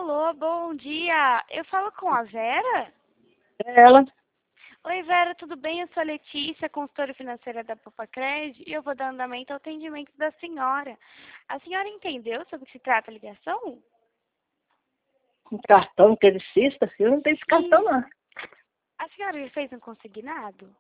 Alô, bom dia. Eu falo com a Vera? É ela. Oi, Vera, tudo bem? Eu sou a Letícia, consultora financeira da Popacred, e eu vou dar andamento ao atendimento da senhora. A senhora entendeu sobre o que se trata a ligação? Um cartão que ele cista, eu não tenho esse cartão, E não. a senhora já fez um consignado?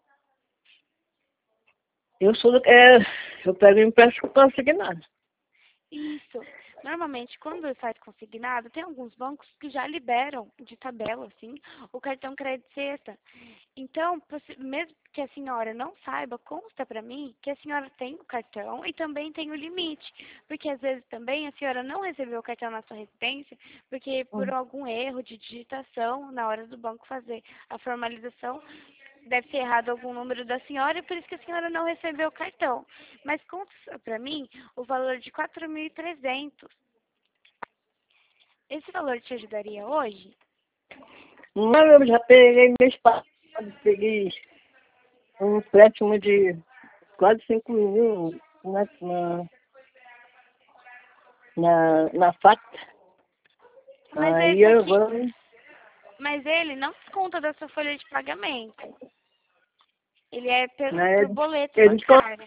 Eu sou eu pego e empresto consignado. Isso. Normalmente, quando faz consignado, tem alguns bancos que já liberam de tabela, assim, o cartão crédito sexta. Então, mesmo que a senhora não saiba, consta para mim que a senhora tem o cartão e também tem o limite. Porque às vezes também a senhora não recebeu o cartão na sua residência, porque por Hum. algum erro de digitação na hora do banco fazer a formalização, deve ter errado algum número da senhora e por isso que a senhora não recebeu o cartão. Mas conta para mim o valor de 4.300. Esse valor te ajudaria hoje? Não, eu já peguei mês passado, peguei um empréstimo de quase 5 mil na FAC. Mas Aí esse eu aqui, vou, mas ele não desconta da sua folha de pagamento. Ele é né, por boleto eles bancário.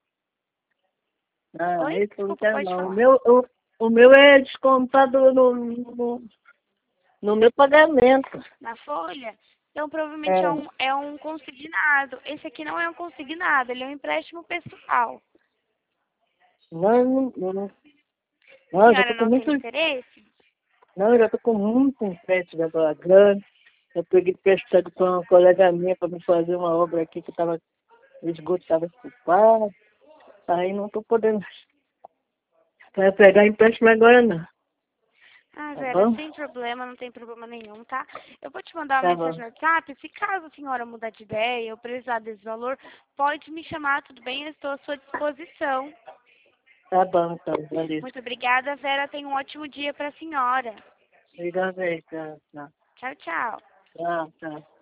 Oi? isso eu não Desculpa, quero pode não. falar. O meu é descontado no meu pagamento. Na folha? Então, provavelmente É, é um consignado. Esse aqui não é um consignado, ele é um empréstimo pessoal. não, não, não, A não, eu já senhora tô com não tem muito. interesse? Não, eu já tô com muito empréstimo agora grande. Eu peguei emprestado com uma colega minha para me fazer uma obra aqui que tava, o esgoto estava ocupado. Aí não tô podendo pegar empréstimo agora não. Ah, Tá Vera, bom? sem problema, não tem problema nenhum, tá? Eu vou te mandar uma Tá bom. mensagem no WhatsApp. Se caso a senhora mudar de ideia ou precisar desse valor, pode me chamar, tudo bem? Eu estou à sua disposição. Tá bom, então, valeu. Muito obrigada, Vera. Tenha um ótimo dia para a senhora. Obrigado aí, tchau, tchau. Tchau, tchau. Tchau, tchau.